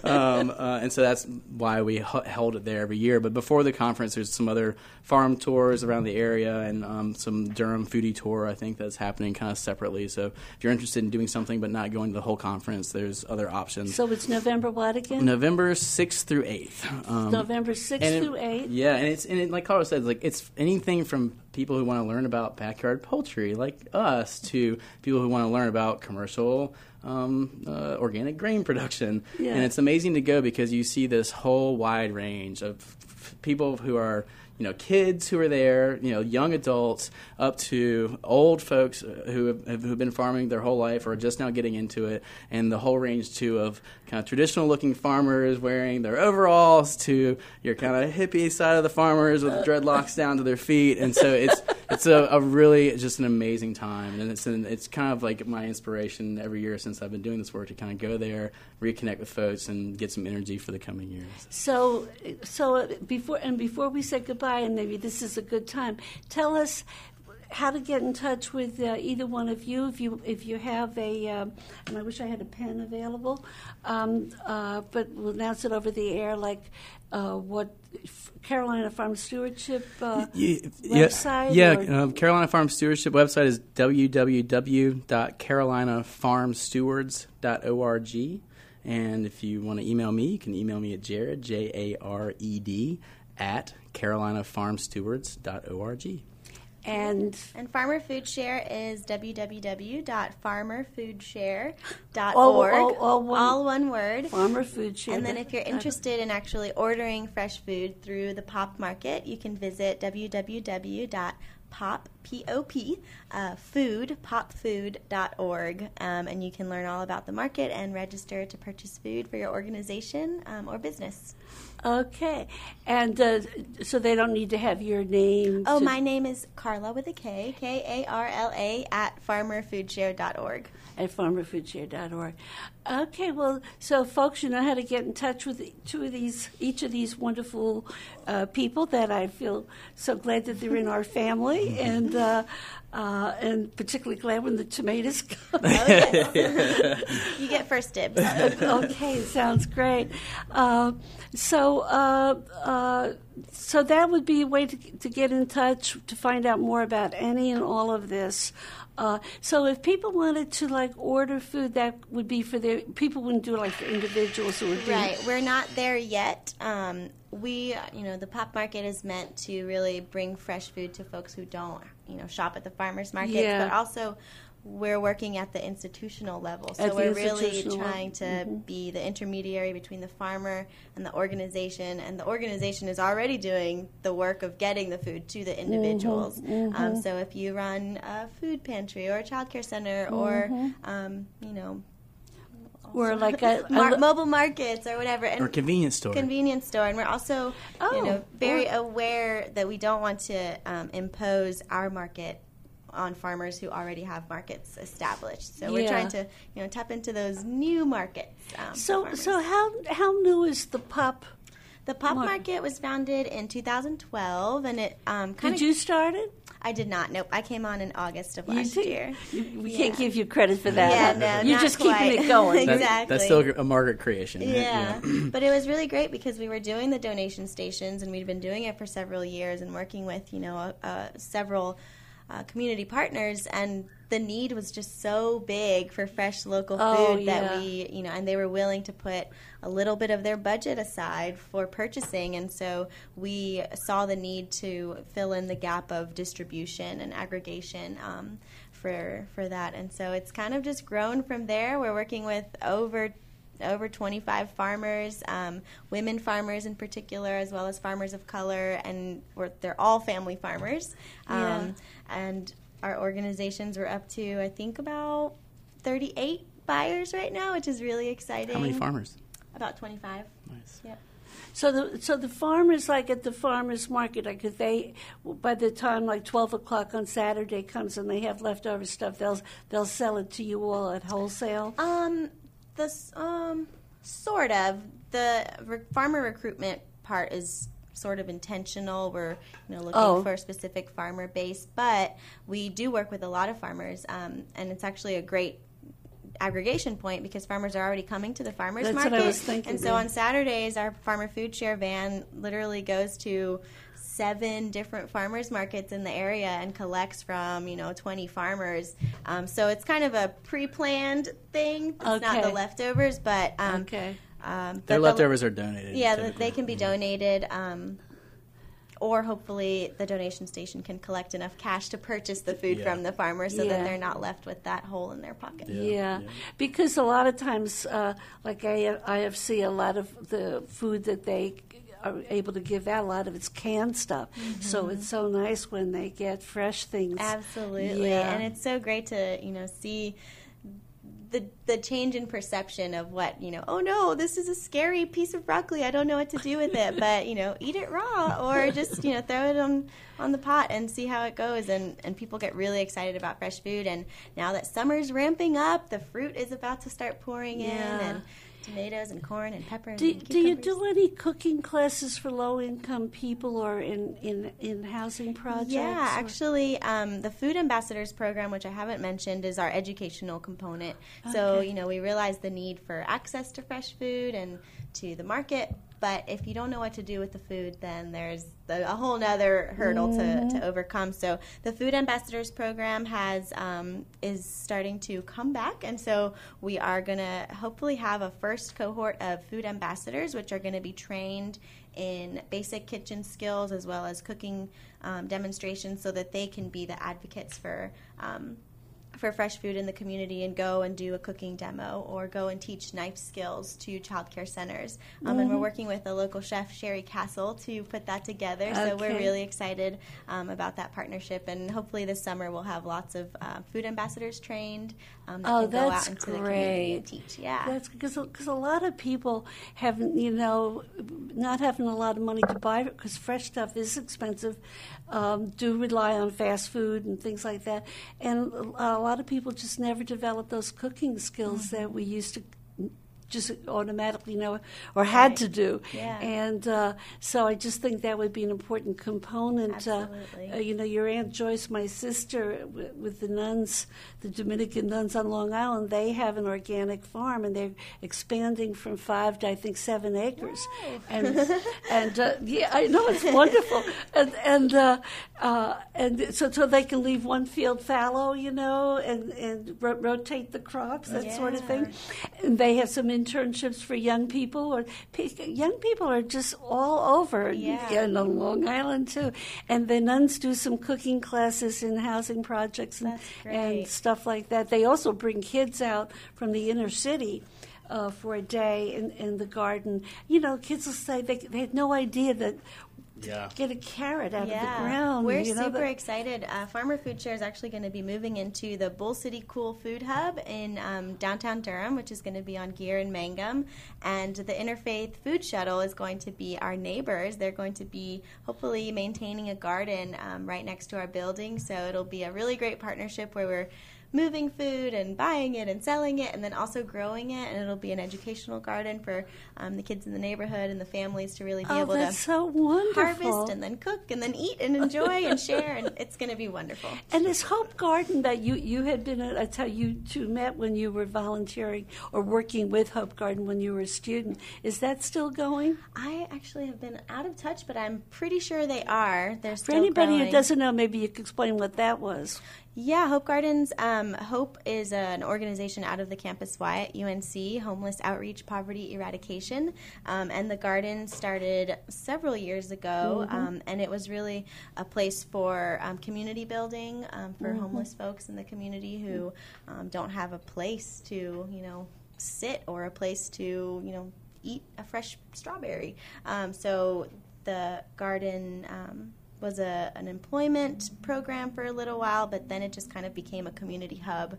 And so that's why we held it there every year. But before the conference, there's some other farm tours around the area and some Durham foodie tour, I think, that's happening kind of separately. So if you're interested in doing something but not going to the whole conference, there's other options. So it's November what again? November 6th through 8th. November 6th through 8th? Yeah, and like Carlos said, it's anything from people who want to learn about backyard poultry like us to people who want to learn about commercial organic grain production. Yeah. And it's amazing to go because you see this whole wide range of people who are, kids who are there, young adults, up to old folks who've been farming their whole life or are just now getting into it, and the whole range too of kind of traditional-looking farmers wearing their overalls to your kind of hippie side of the farmers with dreadlocks down to their feet, and so it's a really just an amazing time, and it's kind of like my inspiration every year since I've been doing this work to kind of go there, reconnect with folks, and get some energy for the coming years. So before we say goodbye, and maybe this is a good time, tell us how to get in touch with either one of you if you have a and I wish I had a pen available, but we'll announce it over the air, like what Carolina Farm Stewardship website. Carolina Farm Stewardship website is www.carolinafarmstewards.org. And if you want to email me, you can email me at Jared, Jared, at carolinafarmstewards.org. And Farmer Food Share is www.farmerfoodshare.org. All one word. Farmer Food Share. And then if you're interested in actually ordering fresh food through the Pop Market, you can visit popfood.org, and you can learn all about the market and register to purchase food for your organization or business. Okay. And so they don't need to have your name? Oh, my name is Carla with a K, Karla, at farmerfoodshare.org. At farmerfoodshare.org. Okay, well, so folks, you know how to get in touch with each of these wonderful people that I feel so glad that they're in our family, and particularly glad when the tomatoes come. Oh, yes. You get first dibs. Okay, sounds great. So that would be a way to get in touch to find out more about any and all of this. So if people wanted to order food, that would be for their people. Wouldn't do it for individuals who would do. Right, we're not there yet. The Pop Market is meant to really bring fresh food to folks who don't, shop at the farmers markets. Yeah. But also, we're working at the institutional level, so we're really trying to be the intermediary between the farmer and the organization is already doing the work of getting the food to the individuals. So if you run a food pantry or a child care center or, or mobile markets or whatever. Or convenience store. And we're also, very aware that we don't want to impose our market on farmers who already have markets established. So we're trying to, tap into those new markets. So how new is the Pop? The Pop Market was founded in 2012, and it Did you start it? I did not. Nope. I came on in August of last year. We can't give you credit for that. Yeah, no, you're not just quite. keeping it going. Exactly. That's still a Margaret creation. Yeah. But it was really great because we were doing the donation stations, and we'd been doing it for several years and working with, several community partners, and the need was just so big for fresh local food that we, and they were willing to put a little bit of their budget aside for purchasing, and so we saw the need to fill in the gap of distribution and aggregation for that, and so it's kind of just grown from there. We're working with over 25 farmers, women farmers in particular, as well as farmers of color, and they're all family farmers. And our organizations were up to, I think, about 38 buyers right now, which is really exciting. How many farmers? About 25. Nice. Yep. So the farmers, at the farmers market, if they, by the time 12 o'clock on Saturday comes and they have leftover stuff, they'll sell it to you all at wholesale. Sort of. The farmer recruitment part is sort of intentional. We're looking for a specific farmer base, but we do work with a lot of farmers, and it's actually a great aggregation point because farmers are already coming to the farmers market. What I was thinking. And so on Saturdays, our Farmer Food Share van literally goes to 7 different farmers markets in the area and collects from 20 farmers. So it's kind of a pre-planned thing. It's not the leftovers, but their leftovers are donated. Yeah, they can be donated. or hopefully the donation station can collect enough cash to purchase the food from the farmer so that they're not left with that hole in their pocket. Yeah. Because a lot of times, like IFC, a lot of the food that they are able to give out, a lot of it's canned stuff. So it's so nice when they get fresh things. Absolutely. Yeah. And it's so great to, see the change in perception of what, oh no, this is a scary piece of broccoli, I don't know what to do with it, but, eat it raw or just, throw it on the pot and see how it goes. And people get really excited about fresh food. And now that summer's ramping up, the fruit is about to start pouring in, and tomatoes and corn and peppers. Do you do any cooking classes for low-income people or in housing projects? Yeah, actually, the Food Ambassadors Program, which I haven't mentioned, is our educational component. Okay. So, we realize the need for access to fresh food and to the market. But if you don't know what to do with the food, then there's a whole other hurdle to overcome. So the Food Ambassadors Program is starting to come back, and so we are going to hopefully have a first cohort of food ambassadors, which are going to be trained in basic kitchen skills as well as cooking demonstrations, so that they can be the advocates for fresh food in the community and go and do a cooking demo or go and teach knife skills to child care centers. And we're working with a local chef, Sherry Castle, to put that together. Okay. So we're really excited about that partnership. And hopefully this summer we'll have lots of food ambassadors trained that can go out into the community and teach. Yeah. That's because a lot of people haven't, not having a lot of money to buy it because fresh stuff is expensive, do rely on fast food and things like that. And a lot of people just never develop those cooking skills that we used to just automatically know or had to do. Yeah. And so I just think that would be an important component. Absolutely. Your Aunt Joyce, my sister, with the nuns, the Dominican nuns on Long Island, they have an organic farm, and they're expanding from 5 to, I think, 7 acres. Wow. And yeah, I know, it's wonderful. And so they can leave one field fallow, and rotate the crops, that sort of thing. And they have some internships for young people, or young people are just all over, and on Long Island too. And the nuns do some cooking classes in housing projects and stuff like that. They also bring kids out from the inner city for a day in the garden. Kids will say they had no idea that get a carrot out of the ground. We're super excited. Farmer Food Share is actually going to be moving into the Bull City Cool Food Hub in downtown Durham, which is going to be on Gear and Mangum. And the Interfaith Food Shuttle is going to be our neighbors. They're going to be hopefully maintaining a garden right next to our building. So it'll be a really great partnership where we're moving food and buying it and selling it and then also growing it, and it'll be an educational garden for the kids in the neighborhood and the families to really be able to so wonderful. Harvest and then cook and then eat and enjoy and share, and it's going to be wonderful. And this Hope Garden that you had been at, that's how you two met when you were volunteering or working with Hope Garden when you were a student. Is that still going? I actually have been out of touch, but I'm pretty sure they are. They're still For anybody growing. who doesn't know, maybe you could explain what that was. Yeah, Hope Gardens. Hope is an organization out of the Campus Y at UNC, Homeless Outreach Poverty Eradication. And the garden started several years ago, and it was really a place for community building for homeless folks in the community who don't have a place to, sit or a place to, eat a fresh strawberry. So the garden was an employment program for a little while, but then it just kind of became a community hub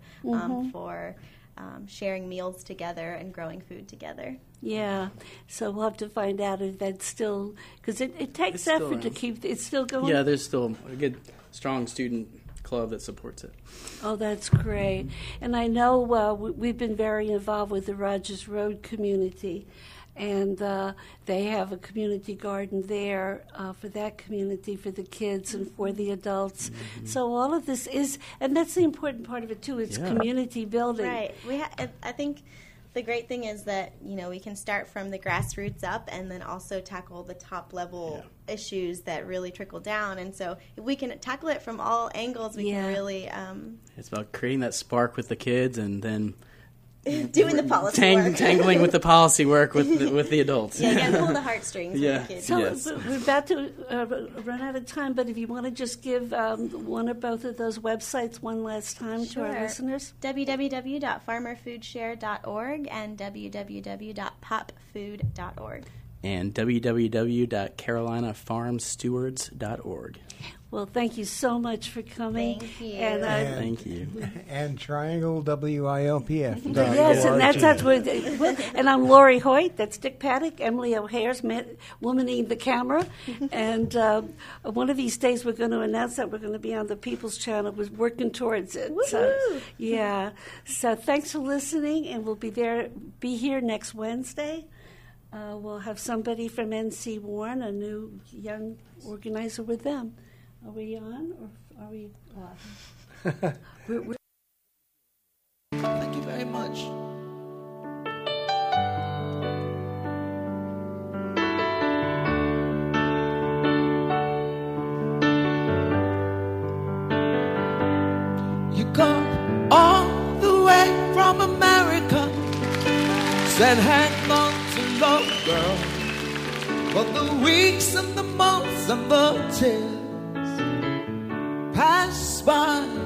for sharing meals together and growing food together. Yeah, so we'll have to find out if that's still, because it takes effort to keep, it's still going? Yeah, there's still a good, strong student club that supports it. Oh, that's great. And I know we've been very involved with the Rogers Road community, and they have a community garden there for that community, for the kids and for the adults. So all of this is, and that's the important part of it too, it's community building. Right. I think the great thing is that, we can start from the grassroots up and then also tackle the top level issues that really trickle down. And so if we can tackle it from all angles, we can really... it's about creating that spark with the kids and then Doing the policy work. Tangling with the policy work with the adults. Yeah, you got to pull the heartstrings Yeah. with the kids. So Yes. we're about to run out of time, but if you want to just give one or both of those websites one last time to our Sure. listeners. www.farmerfoodshare.org and www.popfood.org. And www.carolinafarmstewards.org. Well, thank you so much for coming. Thank you. And, Thank you. And Triangle WILPF. yes, and that's what. And I'm Lori Hoyt. That's Dick Paddock. Emily O'Hare's womaning the camera. And one of these days, we're going to announce that we're going to be on the People's Channel. We're working towards it. So, yeah. So thanks for listening, and we'll be here next Wednesday. We'll have somebody from NC Warren, a new young organizer, with them. Are we on or are we off? Thank you very much. You come all the way from America, said hang on to love, girl, but the weeks and the months and the tears pass by.